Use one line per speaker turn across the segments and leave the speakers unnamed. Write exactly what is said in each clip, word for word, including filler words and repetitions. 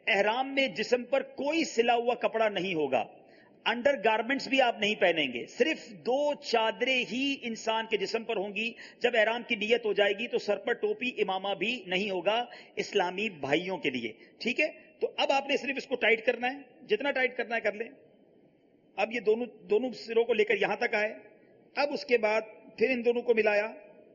احرام میں جسم پر کوئی سلا ہوا کپڑا نہیں ہوگا، انڈر گارمنٹس بھی آپ نہیں پہنیں گے، صرف دو چادریں ہی انسان کے جسم پر ہوں گی۔ جب احرام کی نیت ہو جائے گی تو سر پر ٹوپی امامہ بھی نہیں ہوگا اسلامی بھائیوں کے لیے، ٹھیک ہے؟ تو اب آپ نے صرف اس کو ٹائٹ کرنا ہے، جتنا ٹائٹ کرنا ہے کر لیں۔ اب یہ دونوں دونوں سروں کو لے کر یہاں تک آئے، اب اس کے بعد پھر ان دونوں کو ملایا،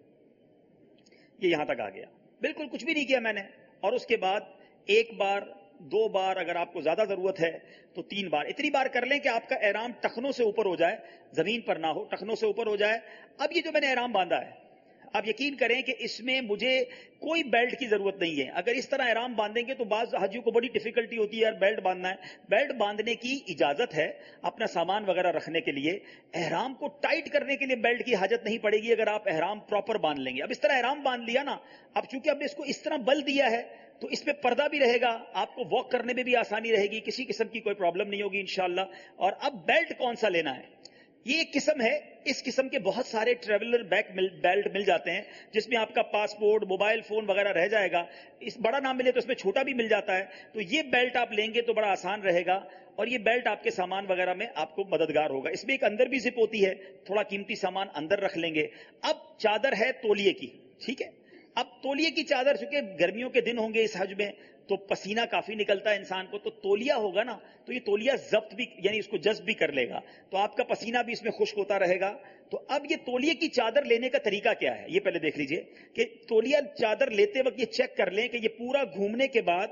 یہ یہاں تک آ گیا، بالکل کچھ بھی نہیں کیا میں نے۔ اور اس کے بعد ایک بار، دو بار، اگر آپ کو زیادہ ضرورت ہے تو تین بار، اتنی بار کر لیں کہ آپ کا احرام ٹخنوں سے اوپر ہو جائے، زمین پر نہ ہو، ٹخنوں سے اوپر ہو جائے۔ اب یہ جو میں نے احرام باندھا ہے، آپ یقین کریں کہ اس میں مجھے کوئی بیلٹ کی ضرورت نہیں ہے۔ اگر اس طرح احرام باندھیں گے تو بعض حاجیوں کو بڑی ڈیفیکلٹی ہوتی ہے، یار بیلٹ باندھنا ہے۔ بیلٹ باندھنے کی اجازت ہے اپنا سامان وغیرہ رکھنے کے لیے، احرام کو ٹائٹ کرنے کے لیے بیلٹ کی حاجت نہیں پڑے گی اگر آپ احرام پراپر باندھ لیں گے۔ اب اس طرح احرام باندھ لیا نا، اب چونکہ آپ نے اس کو اس طرح بل دیا ہے تو اس پہ پردہ بھی رہے گا، آپ کو واک کرنے میں بھی آسانی رہے گی، کسی قسم کی کوئی پرابلم نہیں ہوگی انشاءاللہ۔ اور اب بیلٹ کون سا لینا ہے؟ یہ ایک قسم ہے، اس قسم کے بہت سارے ٹریولر بیک بیلٹ مل جاتے ہیں جس میں آپ کا پاسپورٹ، موبائل فون وغیرہ رہ جائے گا۔ اس بڑا نہ ملے تو اس میں چھوٹا بھی مل جاتا ہے، تو یہ بیلٹ آپ لیں گے تو بڑا آسان رہے گا، اور یہ بیلٹ آپ کے سامان وغیرہ میں آپ کو مددگار ہوگا۔ اس میں ایک اندر بھی زپ ہوتی ہے، تھوڑا قیمتی سامان اندر رکھ لیں گے۔ اب چادر ہے تولیے کی، ٹھیک ہے؟ اب تولیے کی چادر، چونکہ گرمیوں کے دن ہوں گے اس حج میں تو پسینہ کافی نکلتا ہے انسان کو، تو تولیہ ہوگا نا، تو یہ تولیہ ضبط بھی، یعنی اس کو جذب بھی کر لے گا، تو آپ کا پسینہ بھی اس میں خشک ہوتا رہے گا۔ تو اب یہ تولیے کی چادر لینے کا طریقہ کیا ہے، یہ پہلے دیکھ لیجئے کہ تولیہ چادر لیتے وقت یہ چیک کر لیں کہ یہ پورا گھومنے کے بعد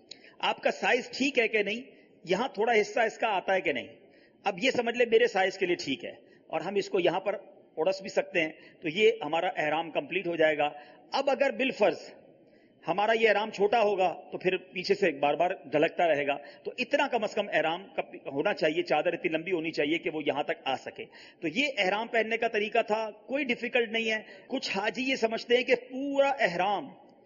آپ کا سائز ٹھیک ہے کہ نہیں، یہاں تھوڑا حصہ اس کا آتا ہے کہ نہیں۔ اب یہ سمجھ لیں میرے سائز کے لیے ٹھیک ہے، اور ہم اس کو یہاں پر اڑس بھی سکتے ہیں، تو یہ ہمارا احرام کمپلیٹ ہو جائے گا۔ اب اگر بالفرض ہمارا یہ احرام چھوٹا ہوگا تو پھر پیچھے سے بار بار ڈھلکتا رہے گا، تو اتنا کم از کم احرام ہونا چاہیے، چادر اتنی لمبی ہونی چاہیے کہ وہ یہاں تک آ سکے۔ تو یہ احرام پہننے کا طریقہ تھا، کوئی ڈیفیکلٹ نہیں ہے۔ کچھ حاجی یہ سمجھتے ہیں کہ پورا احرام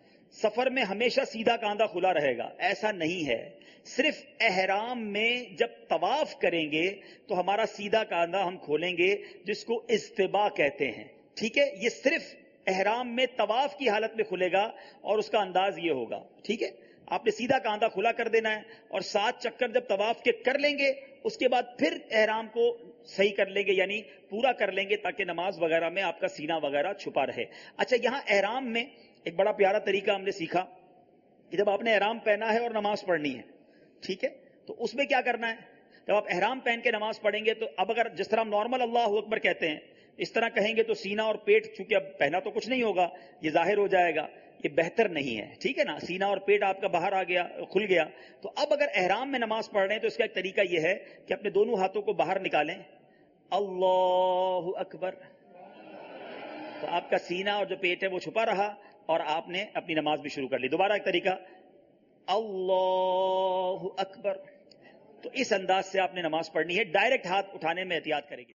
سفر میں ہمیشہ سیدھا کاندھا کھلا رہے گا، ایسا نہیں ہے۔ صرف احرام میں جب طواف کریں گے تو ہمارا سیدھا کاندھا ہم کھولیں گے، جس کو اصطباء کہتے ہیں، ٹھیک ہے؟ یہ صرف احرام میں طواف کی حالت میں کھلے گا، اور اس کا انداز یہ ہوگا، ٹھیک ہے؟ آپ نے سیدھا کاندھا کھلا کر دینا ہے، اور سات چکر جب طواف کے کر لیں گے اس کے بعد پھر احرام کو صحیح کر لیں گے، یعنی پورا کر لیں گے تاکہ نماز وغیرہ میں آپ کا سینہ وغیرہ چھپا رہے۔ اچھا، یہاں احرام میں ایک بڑا پیارا طریقہ ہم نے سیکھا کہ جب آپ نے احرام پہنا ہے اور نماز پڑھنی ہے، ٹھیک ہے، تو اس میں کیا کرنا ہے؟ جب آپ احرام پہن کے نماز پڑھیں گے تو اب اگر جس طرح ہم نارمل اللہ اکبر کہتے ہیں اس طرح کہیں گے تو سینہ اور پیٹ، چونکہ اب پہنا تو کچھ نہیں ہوگا، یہ ظاہر ہو جائے گا، یہ بہتر نہیں ہے، ٹھیک ہے نا؟ سینہ اور پیٹ آپ کا باہر آ گیا، کھل گیا۔ تو اب اگر احرام میں نماز پڑھ رہے ہیں تو اس کا ایک طریقہ یہ ہے کہ اپنے دونوں ہاتھوں کو باہر نکالیں، اللہ اکبر، تو آپ کا سینہ اور جو پیٹ ہے وہ چھپا رہا، اور آپ نے اپنی نماز بھی شروع کر لی۔ دوبارہ ایک طریقہ، اللہ اکبر، تو اس انداز سے آپ نے نماز پڑھنی ہے۔ ڈائریکٹ ہاتھ اٹھانے میں احتیاط کریں گے۔